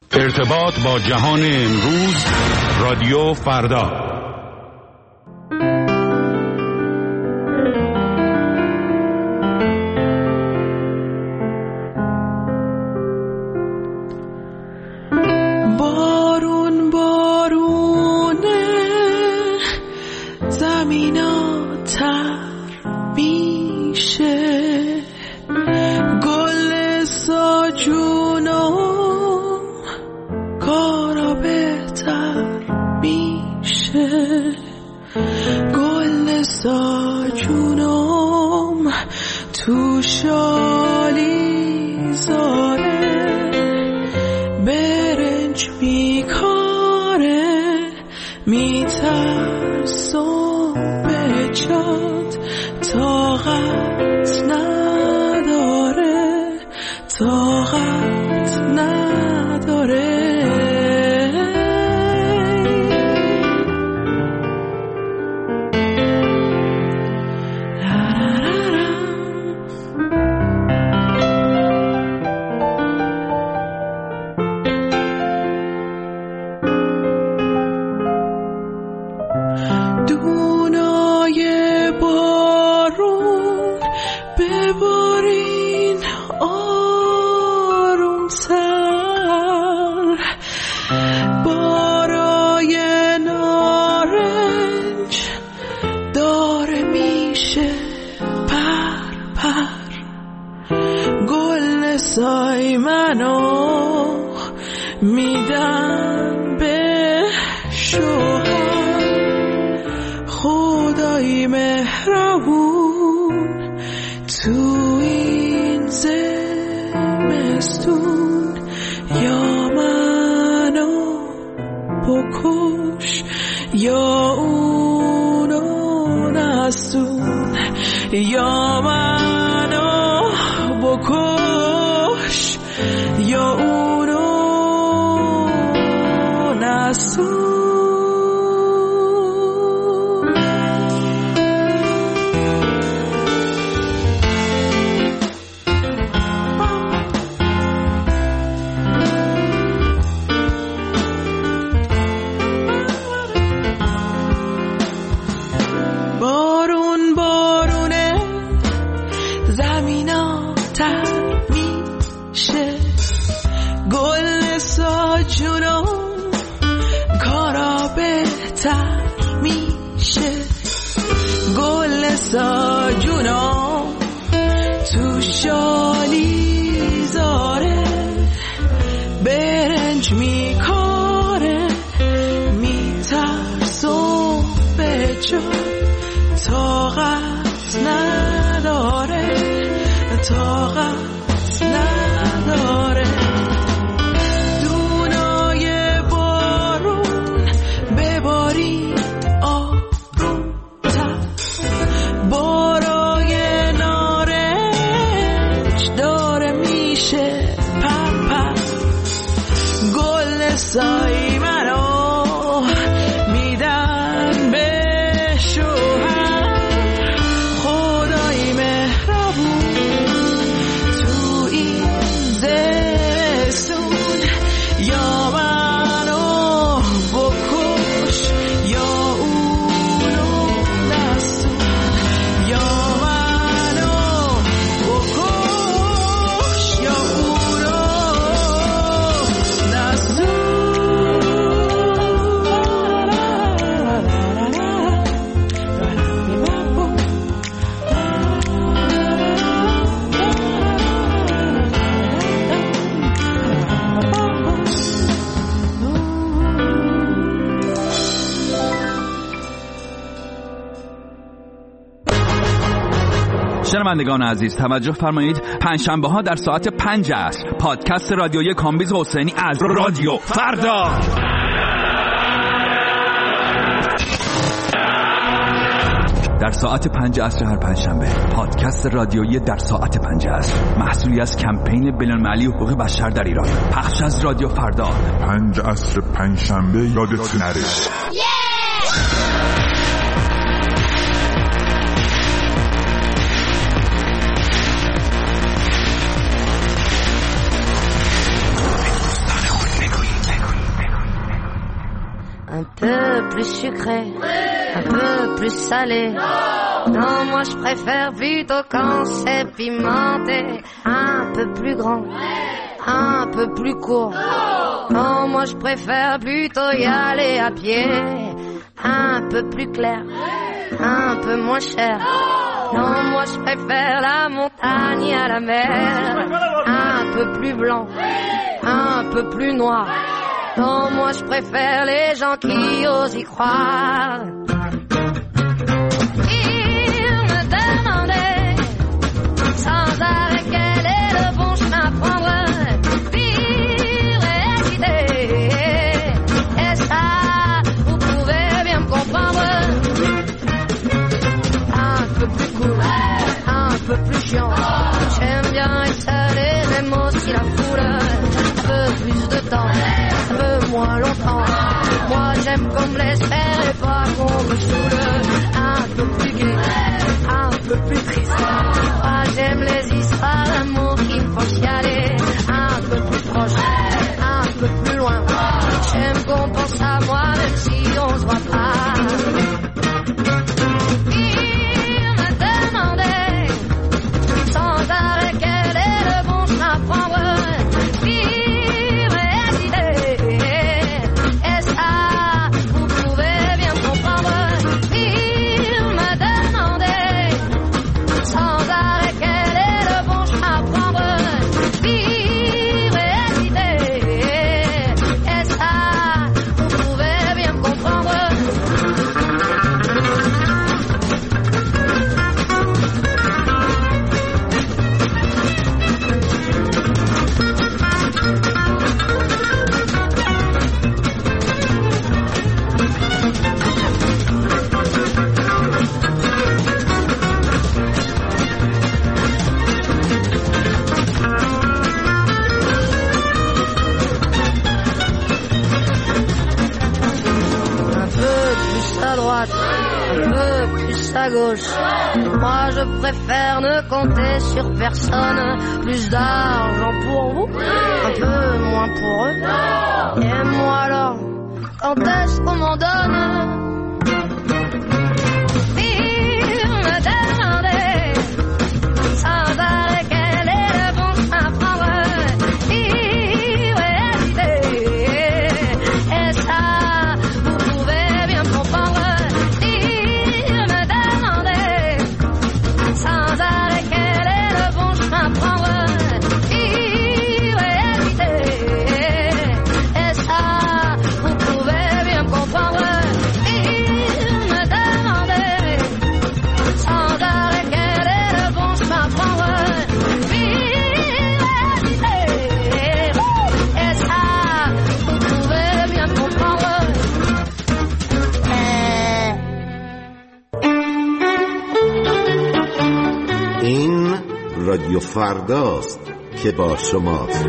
ارتباط با جهان امروز، رادیو فردا. شنوندگان عزیز توجه فرمایید، پنجشنبه ها در ساعت 5 عصر پادکست رادیویی کامبیز حسینی از رادیو فردا. در ساعت 5 عصر هر پنجشنبه پادکست رادیویی در ساعت 5 عصر، محصولی از کمپین بین‌المللی حقوق بشر در ایران، پخش از رادیو فردا. 5 عصر پنجشنبه یادت نره. un peu plus sucré, un peu plus salé. Non, moi je préfère plutôt quand c'est pimenté. Un peu plus grand, un peu plus court. Non, moi je préfère plutôt y aller à pied. Un peu plus clair, un peu moins cher. Non, moi je préfère la montagne à la mer. Un peu plus blanc, un peu plus noir. Non, moi je préfère les gens qui osent y croire. Il me demandait sans arrêt quel est le bon chemin à prendre. Vivre et hésiter, et ça, vous pouvez bien me comprendre. Un peu plus cool, un peu plus chiant. J'aime bien être seul et même aussi la foule. Un peu plus de temps, un peu moins longtemps. Moi j'aime qu'on me laisse faire et pas qu'on me saoule. Un peu plus gai, un peu plus triste. Moi j'aime les histoires d'amour qui me font chialer. Un peu plus proche, un peu plus loin. J'aime qu'on pense à moi même si on se voit pas. Il me demandait sans arrêt quel est le bon chemin à prendre. Vivre et hésiter, et ça, vous pouvez bien me comprendre. Il me demandait sans arrêt quel est le bon chemin à prendre. Vivre et hésiter, et ça, vous pouvez bien me comprendre. Un peu plus à droite, un peu plus à gauche. Moi je préfère ne compter sur personne. Plus d'argent pour vous, un peu moins pour eux. Et moi alors, quand est-ce qu'on m'en donne? Il me demandait sans arrêt quel est le bon chemin à prendre. Vivre et hésiter, et ça, vous pouvez bien me comprendre. Il me demandait sans arrêt quel est le bon chemin à prendre. Vivre et hésiter, et ça, vous pouvez bien me comprendre. Il me demandait sans arrêt quel est le bon chemin à prendre. Vivre et hésiter, et ça, vous pouvez bien me comprendre. این رادیو فرداست که با شماست.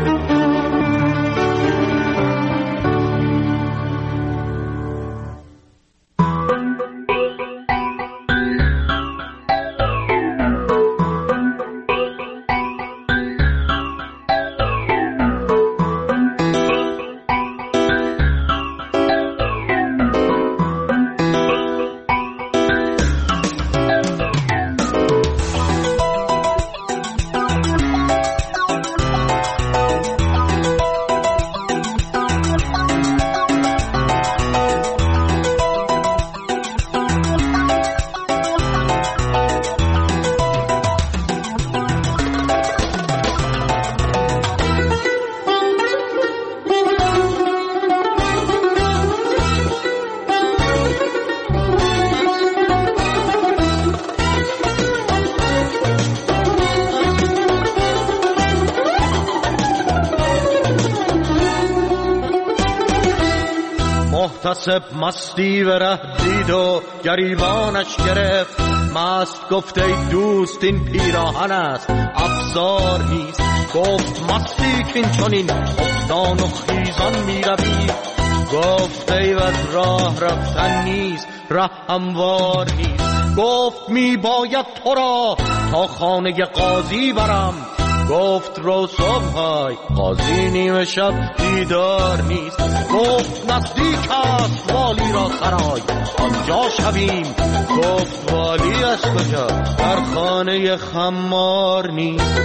محتسب مستی و ره دید و گریبانش گرفت. مست گفت ای دوست این پیراهن است افزار نیست. گفت مستی کین چنین افتان و خیزان می روی. گفت ایوت راه رفتن نیست ره هموار نیست. گفت می باید تو را تا خانه قاضی برم. گفت رو صبحای قاضی نیمه شب دیدار نیست. گفت نزدیک است والی را سرای آنجا شویم. گفت والی از کجا؟ در خانه خمار نیست.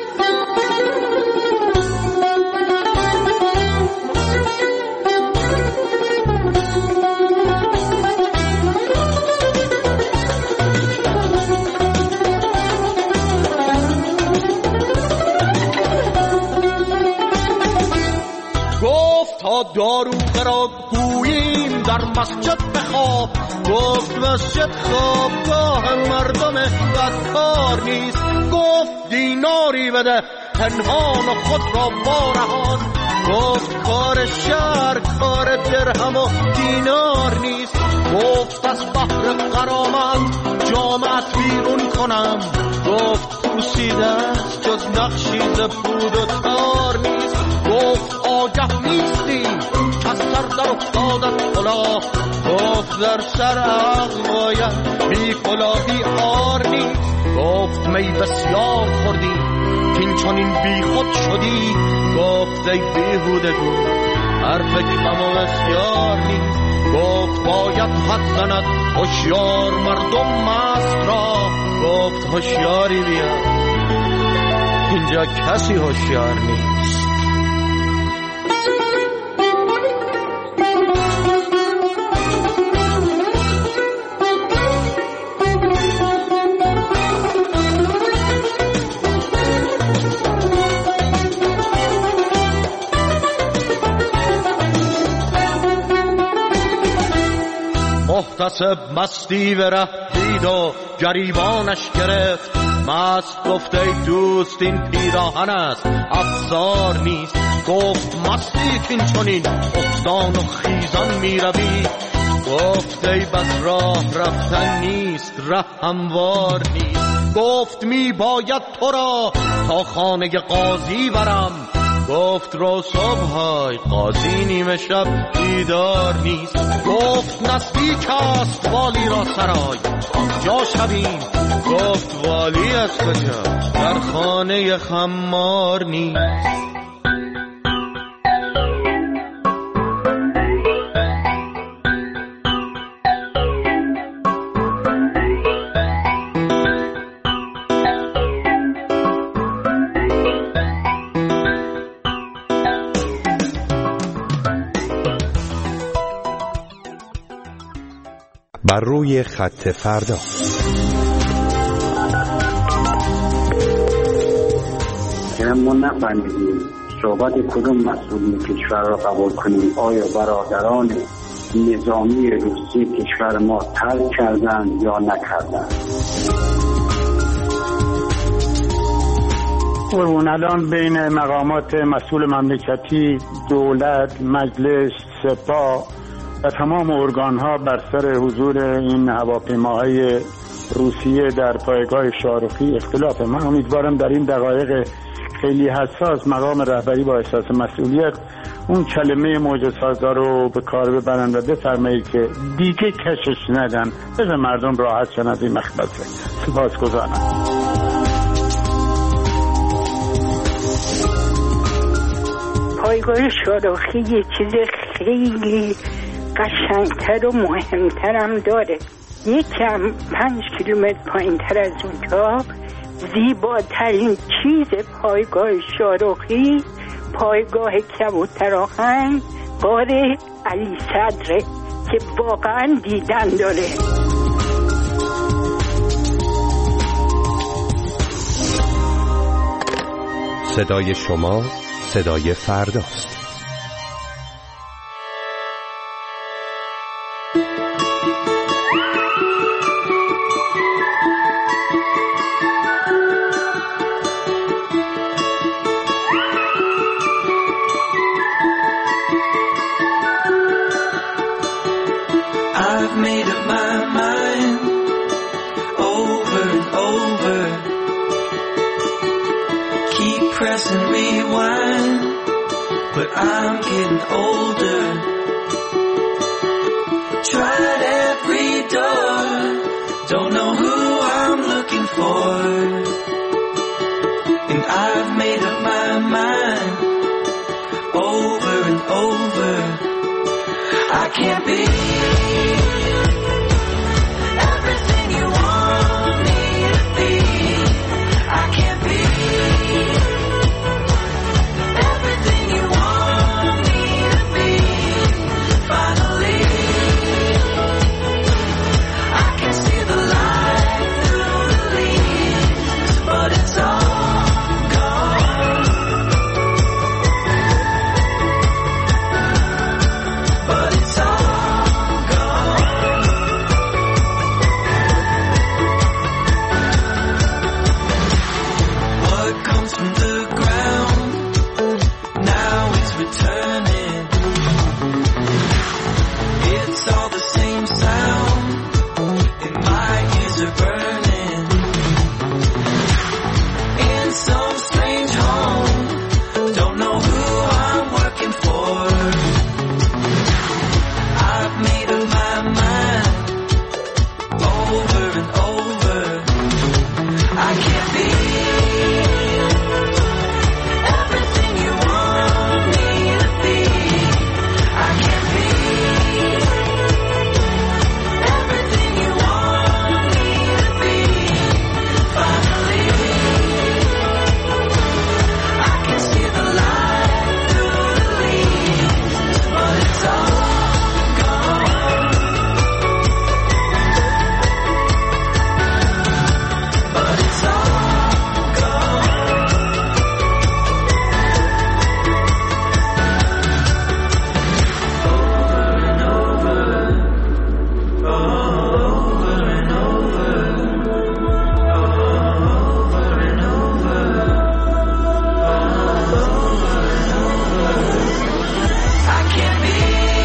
داروغه را گوییم در مسجد بخواب. گفت مسجد خوابگاه مردم بدکار نیست. گفت دیناری بده پنهان و خود را وارهان. گفت کار شهر کار درهم و دینار نیست. گفت از بحر غرامت جامت بیرون کنم. گفت پوسیده است جز نقشی ز پود و تار نیست. گفت آگه نیستی از سر در افتادت کلاه. گفت در سر عقل باید بی کلاهی عار نیست. گفت می بسیار خوردی کین چنین بی خود شدی. گفت ای بیهودگو حرف کم و بسیار نیست. گفت باید حد زند هوشیار مردم مست را. گفت هوشیاری بیا اینجا کسی هوشیار نیست. محتسب مستی به ره دید و گریبانش گرفت. مست گفت ای دوست این پیراهن است افسار نیست. گفت مستی کین چنین افتان و خیزان می روی. گفت ای بس راه رفتن نیست ره هموار نیست. گفت می باید تو را تا خانه قاضی برم. گفت رو صبحای قاضی نیمه شب دیدار نیست. گفت نزدیک است والی را سرای آنجا شویم. گفت والی از کجا؟ در خانه خمار نیست. بر روی خط فردا. ما نفهمیدیم صحبت کدوم مسئولین کشور را قبول کنیم. آیا برادران نظامی روسی کشور ما ترک کردند یا نکردند؟ اون الان بین مقامات مسئول مملکتی، دولت، مجلس، سپاه و تمام ارگان‌ها بر سر حضور این هواپیماهای روسیه در پایگاه شاهرخی اختلاف. من امیدوارم در این دقایق خیلی حساس مقام رهبری با احساس مسئولیت اون کلمه معجزه‌سازا رو به کار ببرن و بفرمایید که دیگه کشش ندن، بذار مردم راحت شن از این مخبطه. سپاسگزارم. پایگاه شاهرخی یه چیز خیلی قشنگتر و مهمترم داره. یکم 5 کیلومتر پایین تر از اونجا زیباترین چیز پایگاه شاهرخی پایگاه کبوترآهن غار علی صدره که واقعا دیدن داره. صدای شما صدای فرداست. I've made up my mind over and over. Keep pressing rewind, but I'm getting older. Tried every door, don't know who I'm looking for. And I've made can't be everything you want me to be. I can't be everything you want me to be. Finally, I can see the light through the leaves, but it's all gone. But it's all gone. What comes from the ground now is returning. It's all the same sound, and my ears are burning. In some strange home, don't know who I'm working for. I've made up my mind over and over. I can't be everything you want me to be. I can't be everything you want me to be. Finally, I can see the light through the leaves, but it's all gone. But it's all gone. Over and over, over and over, over and over, I can't be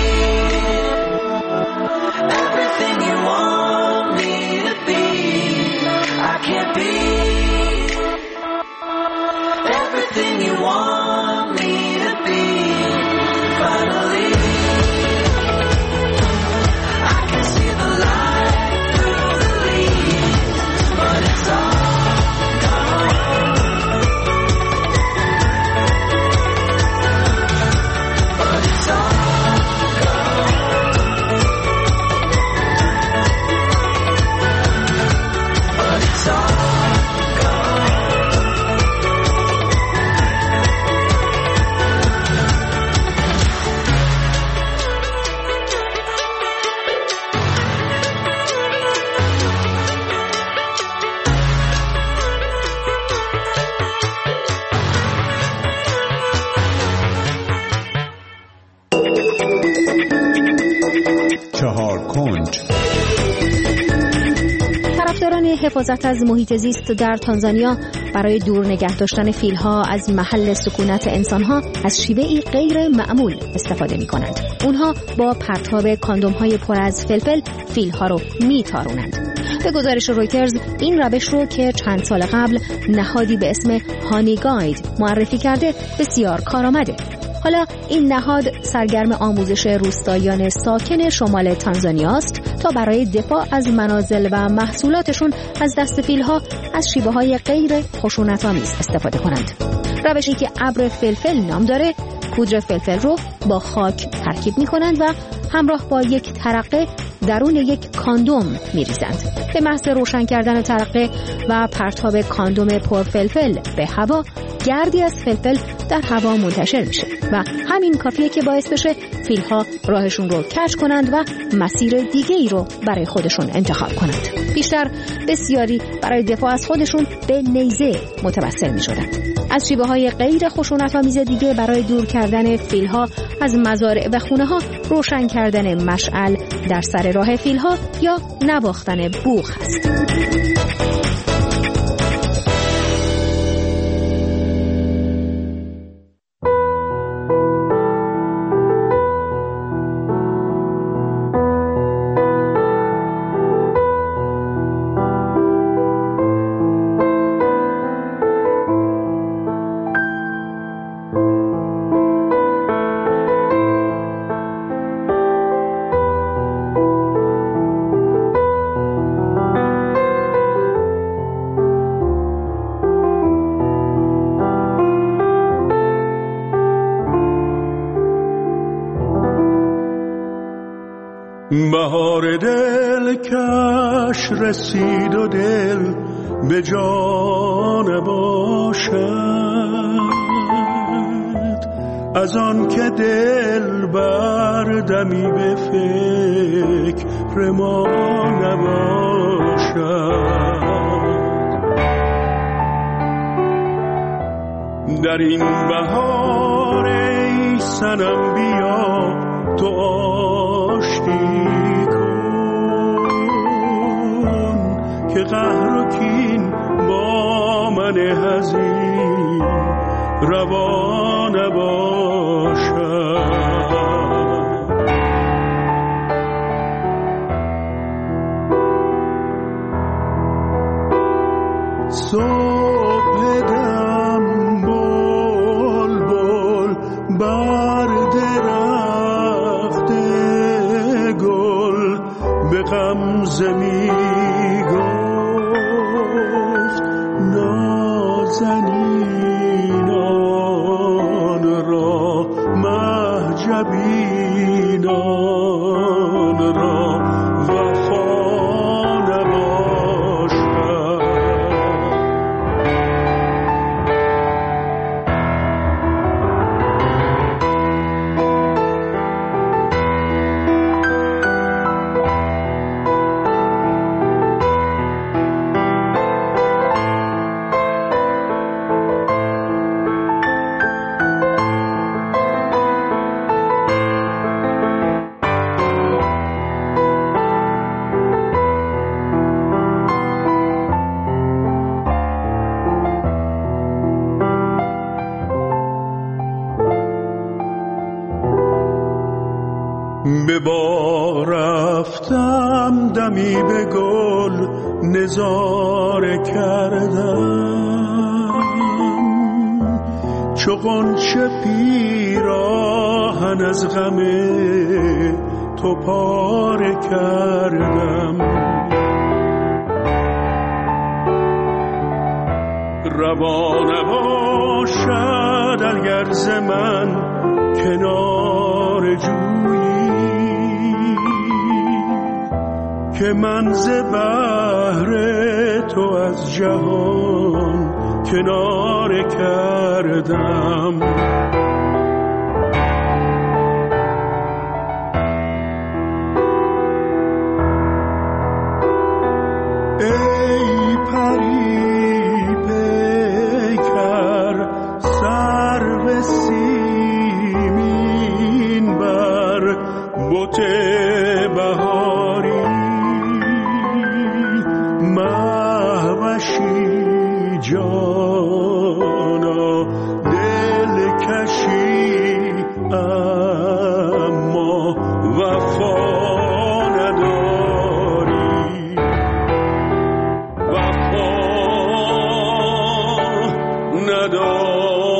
everything you want me to be. I can't be everything you want me to be. Finally, I can see the light through the leaves, but it's all gone. But it's all gone. But it's all gone. چهار کنج. طرفداران حفاظت از محیط زیست در تانزانیا برای دور نگه داشتن فیل‌ها از محل سکونت انسان‌ها از شیوهی غیر معمول استفاده می‌کنند. اونها با پرتاب کاندوم‌های پر از فلفل فیل‌ها رو می‌تارونند. به گزارش رویترز این روش رو که چند سال قبل نهادی به اسم هانی گاید معرفی کرده بسیار کارآمده. حالا این نهاد سرگرم آموزش روستاییان ساکن شمال تانزانیا است تا برای دفاع از منازل و محصولاتشون از دست فیل‌ها از شیوه‌های غیر خشونت‌آمیز استفاده کنند. روشی که ابر فلفل نام داره، پودر فلفل رو با خاک ترکیب می‌کنند و همراه با یک ترقه درون یک کاندوم می‌ریزند. به محض روشن کردن ترقه و پرتاب کاندوم پرفلفل به هوا، گردی از فلفل در هوا منتشر میشه و همین کافیه که باعث بشه فیل‌ها راهشون رو کج کنند و مسیر دیگه‌ای رو برای خودشون انتخاب کنند. بیشتر بسیاری برای دفاع از خودشون به نیزه متوسل می‌شدند. از شیوه‌های غیر خشونت‌آمیز دیگه برای دور کردن فیل‌ها از مزارع و خونه‌ها، روشن کردن مشعل در سر راه فیل‌ها یا نواختن بوق است. بهار دل کش رسید و دل به جان باشد از آن که دل بردمی به فکر ما نباشد در این بهار ای صنم بیا تو آشتی کن که قهر و کین با من حزین روا نباشد صبح دم بلبل بر درخت گل به غمزه می گفت نازنینان را مهجبینان را وفا به با رفتم دمی به گل نظاره کردم چو غنچه پیراهن از غم تو پاره کردم روا نباشد اگر ز من کنار جویی که من ز بحر تو از جهان کناره کردم ای پری پیکر سرو سیمین بر بت بهاری مهوشی جانا دل کشی اما وفا نداری وفا نداری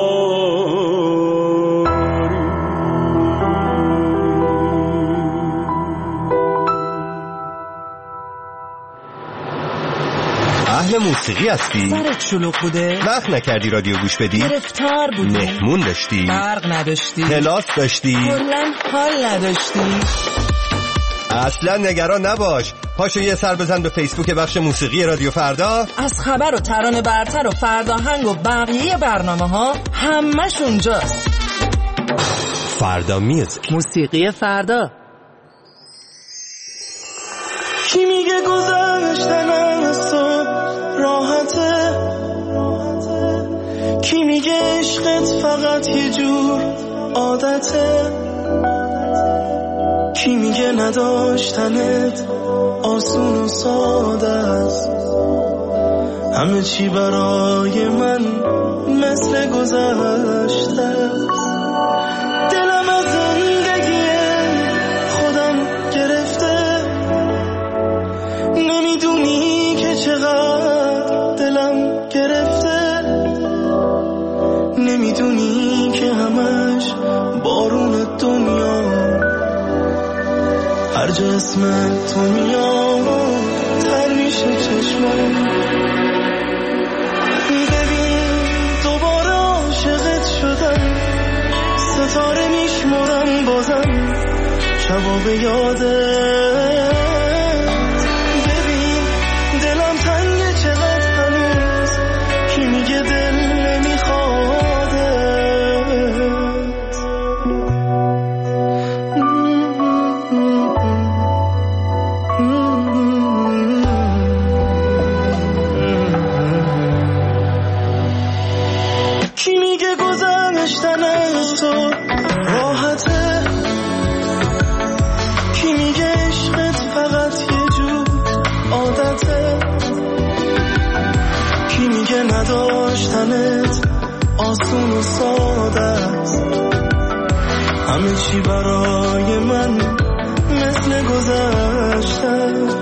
اهل موسیقی هستی؟ سرت شلوغ بوده؟ وقت نکردی رادیو گوش بدی؟ گرفتار بودی؟ مهمون داشتی؟ برق نداشتی؟ کلاس داشتی؟ کلاً حال نداشتی؟ اصلا نگران نباش، پاشو یه سر بزن به فیسبوک بخش موسیقی رادیو فردا. از خبر و ترانه برتر و فرداهنگ و بقیه برنامه ها همش اونجاست. فردا میوزیک، موسیقی فردا. کی میگه گذشتن از تو راحته؟ کی میگه عشقت فقط یه جور عادته؟ کی میگه نداشتنت آسون و ساده است؟ همه چی برای من مثل گذشته است. دلم از زندگی خودم گرفته، نمیدونی که چقدر دلم گرفته، نمیدونی که همش بارون دنیا هر جا اسم تو میاد تر میشه چشمم. ببین دوباره عاشقت شدم، ستاره میشمارم بازم، شب جواب یادت. ببین دلم تنگه چقدر هنوز، کی میگه دل نمیخواده. کی میگه گذشتن از تو راحته، کی میگه عشقت فقط یه جور عادته، کی میگه نداشتنت آسون و ساده است، همه چی برای من مثل گذشته.